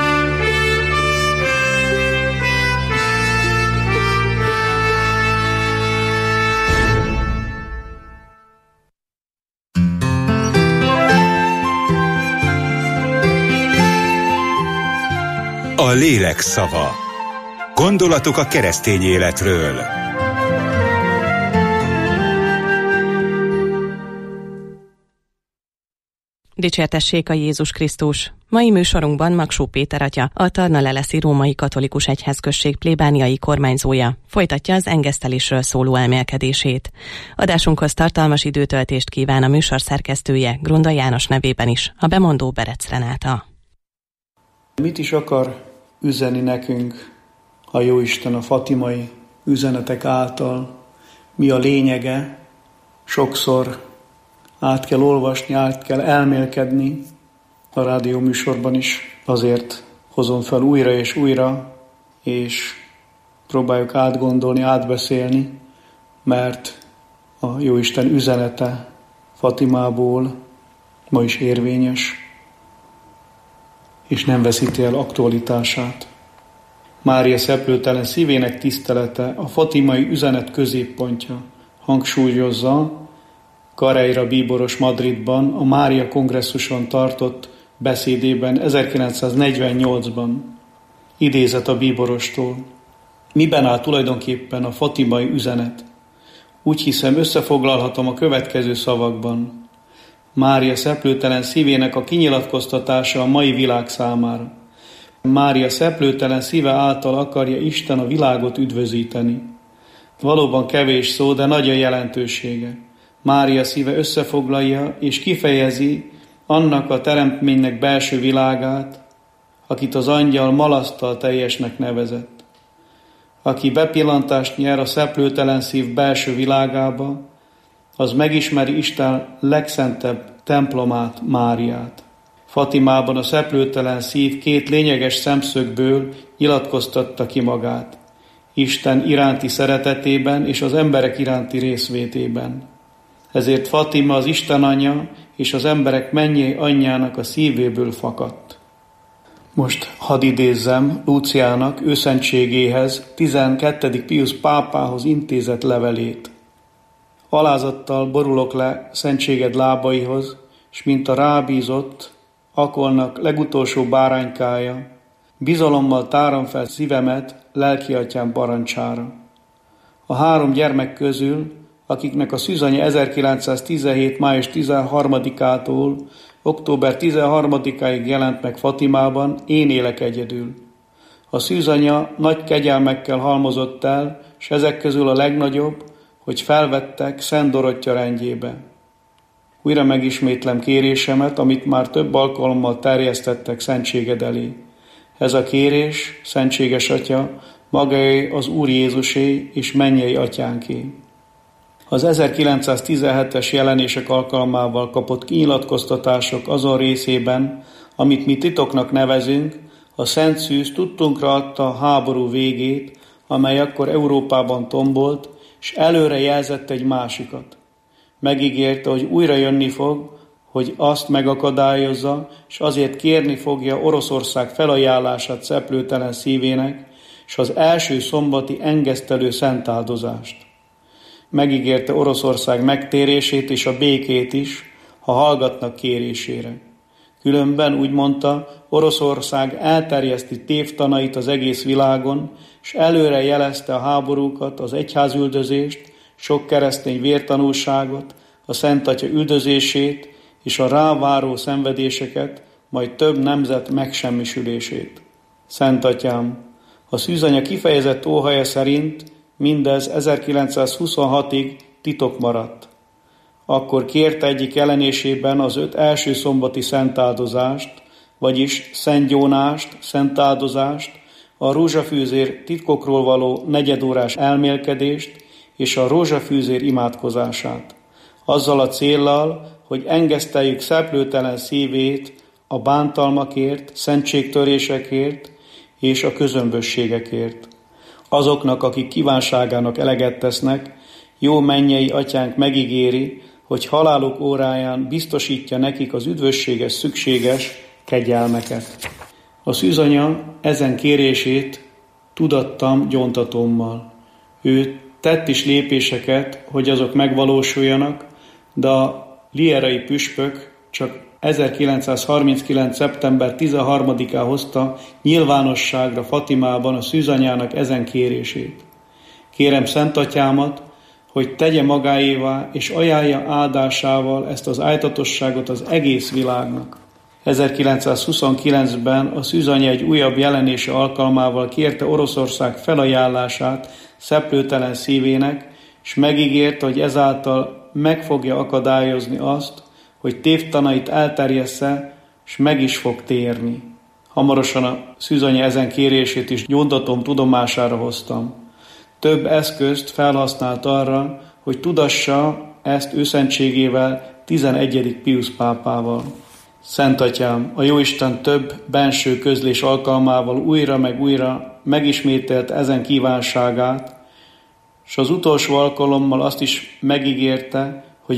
A lélek szava. Gondolatok a keresztény életről. Dicsértessék a Jézus Krisztus! Mai műsorunkban Magsó Péter atya, a Tarna-Leleszi Római Katolikus Egyházközség plébániai kormányzója folytatja az engesztelésről szóló elmélkedését. Adásunkhoz tartalmas időtöltést kíván a műsor szerkesztője, Grunda János nevében is, a bemondó Berec Renáta. Mit is akar üzenni nekünk a Jóisten a fatimai üzenetek által? Mi a lényege? Sokszor át kell olvasni, át kell elmélkedni. A rádió műsorban is azért hozom fel újra és újra, és próbáljuk átgondolni, átbeszélni, mert a Jóisten üzenete Fatimából ma is érvényes, és nem veszíti el aktualitását. Mária szeplőtelen szívének tisztelete a fatimai üzenet középpontja, hangsúlyozza Carreira bíboros Madridban a Mária kongresszuson tartott beszédében 1948-ban. Idézet a bíborostól. Miben áll tulajdonképpen a fatimai üzenet? Úgy hiszem, összefoglalhatom a következő szavakban. Mária szeplőtelen szívének a kinyilatkoztatása a mai világ számára. Mária szeplőtelen szíve által akarja Isten a világot üdvözíteni. Valóban kevés szó, de nagy a jelentősége. Mária szíve összefoglalja és kifejezi annak a teremtménynek belső világát, akit az angyal malasztal teljesnek nevezett. Aki bepillantást nyer a szeplőtelen szív belső világába, az megismeri Isten legszentebb templomát, Máriát. Fatimában a szeplőtelen szív két lényeges szemszögből nyilatkoztatta ki magát. Isten iránti szeretetében és az emberek iránti részvétében. Ezért Fatima az Isten anyja és az emberek mennyei anyjának a szívéből fakadt. Most hadd idézzem Lúciának őszentségéhez, 12. Piusz pápához intézett levelét. Alázattal borulok le szentséged lábaihoz, s mint a rábízott, akolnak legutolsó báránykája, bizalommal tárom fel szívemet lelkiatyám parancsára. A 3 gyermek közül, akiknek a szűzanya 1917. május 13-ától október 13-áig jelent meg Fatimában, én élek egyedül. A szűzanya nagy kegyelmekkel halmozott el, s ezek közül a legnagyobb, hogy felvettek Szent Dorottya rendjébe. Újra megismétlem kérésemet, amit már több alkalommal terjesztettek szentséged elé. Ez a kérés, szentséges Atya, magáé az Úr Jézusé és mennyei atyánké. Az 1917-es jelenések alkalmával kapott kinyilatkoztatások azon részében, amit mi titoknak nevezünk, a Szent Szűz tudtunkra adta a háború végét, amely akkor Európában tombolt, és előre jelzett egy másikat. Megígérte, hogy újra jönni fog, hogy azt megakadályozza, és azért kérni fogja Oroszország felajánlását szeplőtelen szívének, és az első szombati engesztelő szentáldozást. Megígérte Oroszország megtérését és a békét is, ha hallgatnak kérésére. Különben, úgy mondta, Oroszország elterjeszti tévtanait az egész világon, és előre jelezte a háborúkat, az egyházüldözést, sok keresztény vértanúságot, a Szent Atya üldözését és a ráváró szenvedéseket, majd több nemzet megsemmisülését. Szent Atyám, a szűzanya kifejezett óhaja szerint mindez 1926-ig titok maradt. Akkor kérte egyik jelenésében az 5 első szombati szentáldozást, vagyis szentgyónást, szentáldozást, a rózsafűzér titkokról való negyedórás elmélkedést és a rózsafűzér imádkozását. Azzal a céllal, hogy engeszteljük szeplőtelen szívét a bántalmakért, szentségtörésekért és a közömbösségekért. Azoknak, akik kívánságának eleget tesznek, jó mennyei atyánk megígéri, hogy haláluk óráján biztosítja nekik az üdvösséges, szükséges kegyelmeket. A szűzanya ezen kérését tudattam gyóntatommal. Ő tett is lépéseket, hogy azok megvalósuljanak, de a lierai püspök csak 1939. szeptember 13-án hozta nyilvánosságra Fatimában a szűzanyának ezen kérését. Kérem Szent Atyámat, hogy tegye magáévá és ajánlja áldásával ezt az ájtatosságot az egész világnak. 1929-ben a szűzanya egy újabb jelenése alkalmával kérte Oroszország felajánlását szeplőtelen szívének, és megígérte, hogy ezáltal meg fogja akadályozni azt, hogy tévtanait elterjessze, és meg is fog térni. Hamarosan a szűzanya ezen kérését is gyóntatom tudomására hoztam. Több eszközt felhasznált arra, hogy tudassa ezt őszentségével 11. Piusz pápával. Szent Atyám, a Jóisten több benső közlés alkalmával újra meg újra megismételt ezen kívánságát, és az utolsó alkalommal azt is megígérte, hogy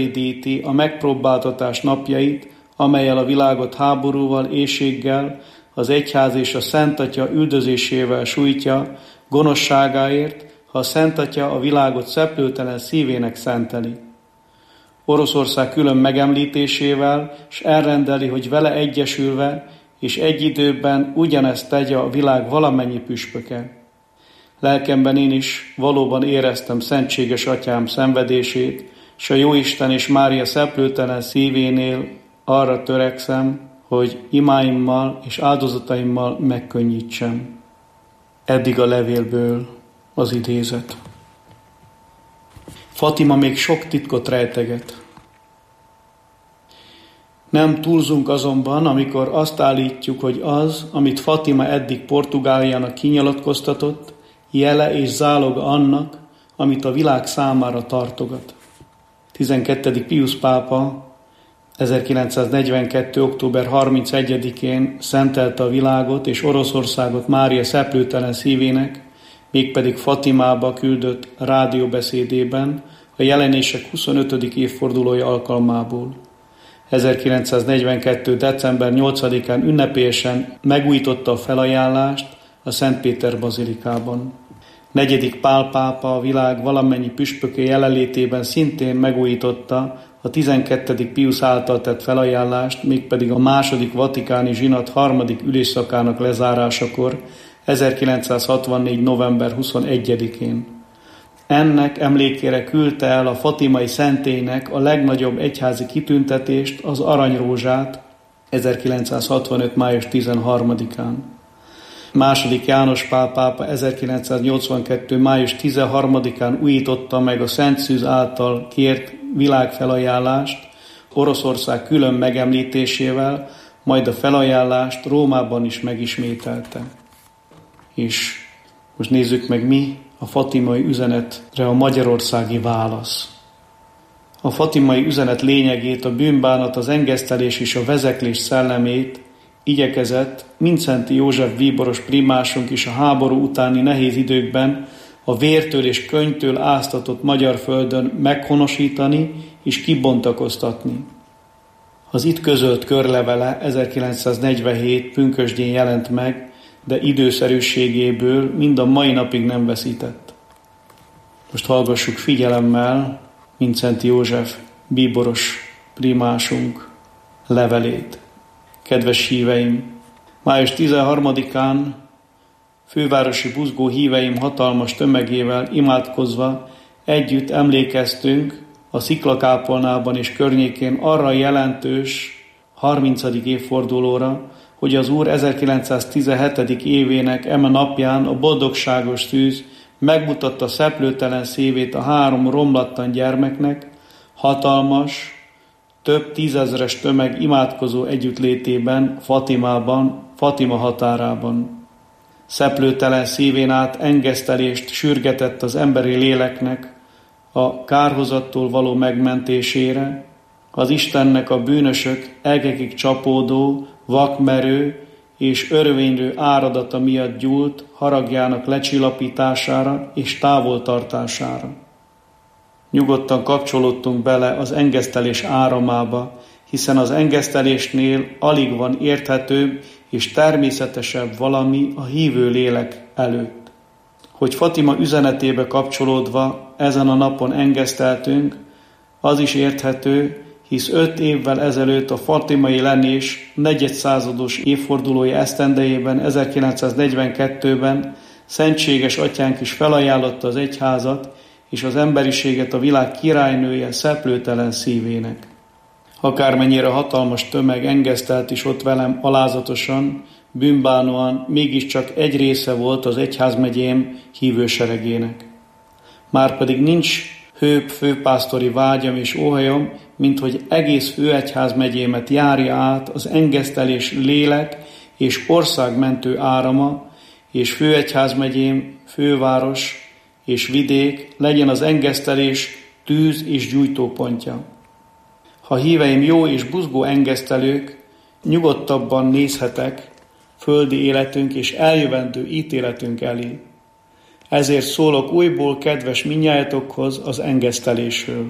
megrövidíti a megpróbáltatás napjait, amellyel a világot háborúval, éhséggel, az egyház és a Szent Atya üldözésével sújtja gonoszságáért, ha a Szent Atya a világot szeplőtelen szívének szenteli. Oroszország külön megemlítésével, s elrendeli, hogy vele egyesülve, és egy időben ugyanezt tegye a világ valamennyi püspöke. Lelkemben én is valóban éreztem szentséges atyám szenvedését, s a Jóisten és Mária szeplőtelen szívénél arra törekszem, hogy imáimmal és áldozataimmal megkönnyítsem. Eddig a levélből az idézet. Fatima még sok titkot rejteget. Nem túlzunk azonban, amikor azt állítjuk, hogy az, amit Fatima eddig Portugáliának kinyilatkoztatott, jele és záloga annak, amit a világ számára tartogat. 12. Pius pápa 1942. október 31-én szentelte a világot és Oroszországot Mária szeplőtelen szívének, mégpedig Fatimába küldött rádióbeszédében a jelenések 25. évfordulója alkalmából. 1942. december 8-án ünnepélyesen megújította a felajánlást a Szent Péter bazilikában. 4. Pál pápa a világ valamennyi püspöke jelenlétében szintén megújította a 12. Pius által tett felajánlást, mégpedig a második vatikáni zsinat 3. ülésszakának lezárásakor, 1964. november 21-én. Ennek emlékére küldte el a fatimai szentélynek a legnagyobb egyházi kitüntetést, az aranyrózsát, 1965. május 13-án. Második János Pál pápa 1982. május 13-án újította meg a Szent Szűz által kért világfelajánlást Oroszország külön megemlítésével, majd a felajánlást Rómában is megismételte. És most nézzük meg, mi a fatimai üzenetre a magyarországi válasz. A fatimai üzenet lényegét, a bűnbánat, az engesztelés és a vezeklés szellemét igyekezett Mindszenty József bíboros primásunk is a háború utáni nehéz időkben a vértől és könnytől áztatott magyar földön meghonosítani és kibontakoztatni. Az itt közölt körlevele 1947 pünkösdjén jelent meg, de időszerűségéből mind a mai napig nem veszített. Most hallgassuk figyelemmel Mindszenty József bíboros primásunk levelét. Kedves híveim! Május 13-án fővárosi buzgó híveim hatalmas tömegével imádkozva együtt emlékeztünk a Sziklakápolnában és környékén arra a jelentős 30. évfordulóra, hogy az Úr 1917. évének eme napján a boldogságos szűz megmutatta szeplőtelen szívét a 3 romlatlan gyermeknek, hatalmas, több tízezres tömeg imádkozó együttlétében, Fatimában, Fatima határában. Szeplőtelen szívén át engesztelést sürgetett az emberi léleknek a kárhozattól való megmentésére, az Istennek a bűnösök egekig csapódó, vakmerő és örvénylő áradata miatt gyúlt haragjának lecsillapítására és távoltartására. Nyugodtan kapcsolódtunk bele az engesztelés áramába, hiszen az engesztelésnél alig van érthetőbb és természetesebb valami a hívő lélek előtt. Hogy Fatima üzenetébe kapcsolódva ezen a napon engeszteltünk, az is érthető, hisz 5 évvel ezelőtt a fatimai lenés 400. évfordulója esztendejében, 1942-ben szentséges atyánk is felajánlotta az egyházat és az emberiséget a világ királynője szeplőtelen szívének. Akármennyire hatalmas tömeg engesztelt is ott velem alázatosan, bűnbánóan, mégiscsak egy része volt az egyházmegyém hívőseregének. Márpedig nincs hőbb főpásztori vágyam és óhajom, mint hogy egész főegyházmegyémet járja át az engesztelés lélek és országmentő árama, és főegyházmegyém, főváros és vidék legyen az engesztelés tűz és gyújtópontja. Ha híveim jó és buzgó engesztelők, nyugodtabban nézhetek földi életünk és eljövendő ítéletünk elé. Ezért szólok újból kedves mindnyájatokhoz az engesztelésről.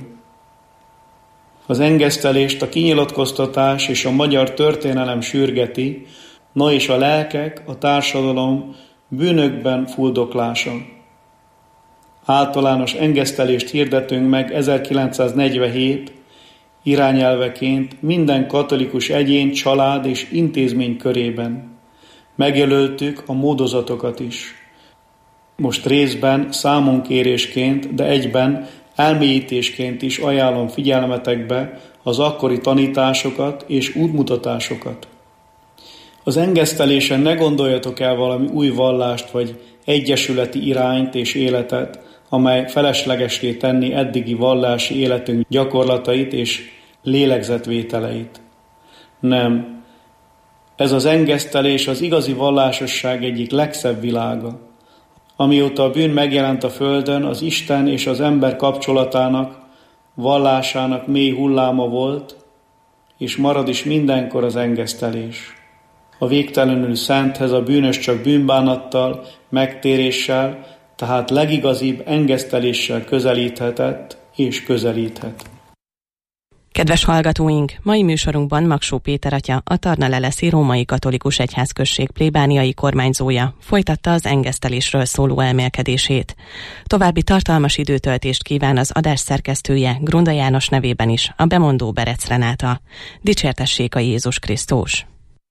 Az engesztelést a kinyilatkoztatás és a magyar történelem sürgeti, na és a lelkek, a társadalom bűnökben fuldoklása. Általános engesztelést hirdetünk meg 1947 irányelveként minden katolikus egyén, család és intézmény körében. Megjelöltük a módozatokat is. Most részben számonkérésként, de egyben elmélyítésként is ajánlom figyelmetekbe az akkori tanításokat és útmutatásokat. Az engesztelésen ne gondoljatok el valami új vallást vagy egyesületi irányt és életet, amely feleslegessé tenni eddigi vallási életünk gyakorlatait és lélegzetvételeit. Nem. Ez az engesztelés az igazi vallásosság egyik legszebb világa. Amióta a bűn megjelent a földön, az Isten és az ember kapcsolatának, vallásának mély hulláma volt, és marad is mindenkor az engesztelés. A végtelenül szenthez a bűnös csak bűnbánattal, megtéréssel, tehát legigazibb engeszteléssel közelíthetett és közelíthet. Kedves hallgatóink, mai műsorunkban Magsó Péter atya, a Tarna-Leleszi Római Katolikus Egyházközség plébániai kormányzója folytatta az engesztelésről szóló elmélkedését. További tartalmas időtöltést kíván az adás szerkesztője, Grunda János nevében is, a bemondó Berec Renáta. Dicsértessék a Jézus Krisztus!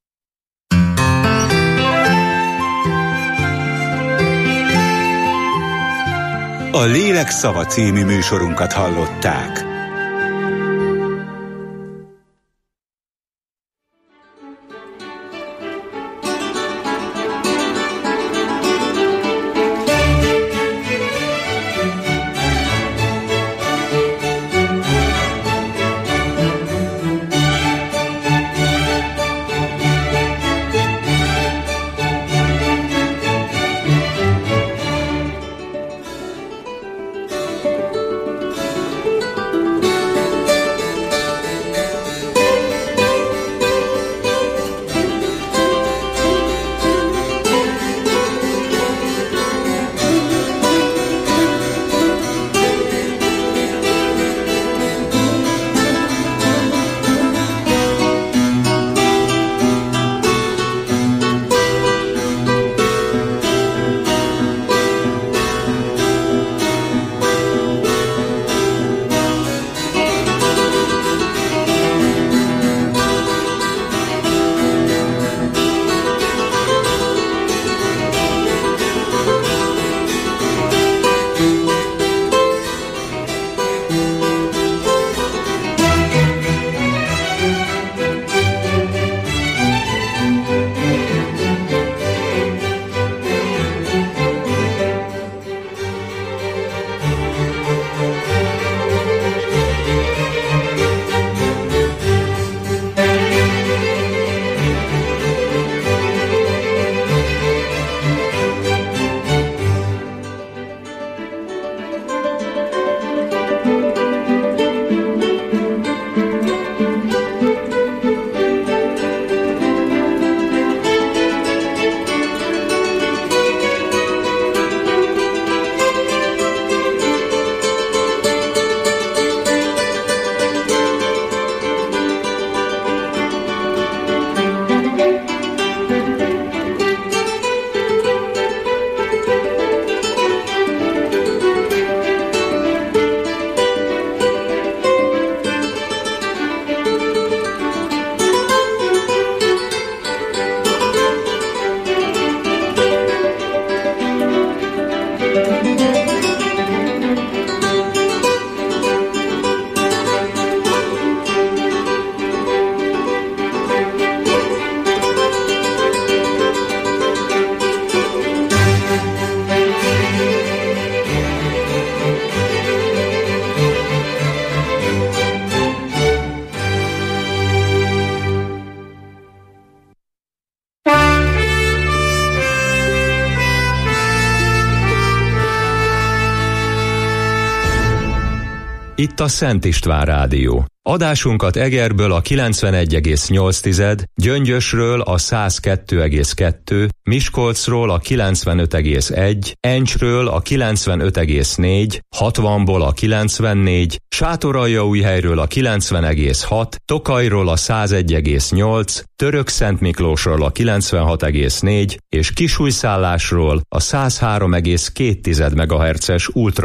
A Lélek szava című műsorunkat hallották. itt a Szent István Rádió. Adásunkat Egerből a 91,8, Gyöngyösről a 102,2, Miskolcról a 95,1, Encsről a 95,4, 60-ból a 94, Sátoraljaújhelyről a 90,6, Tokajról a 101,8, Törökszentmiklósról a 96,4 és Kisújszállásról a 103,2 MHz-es ultra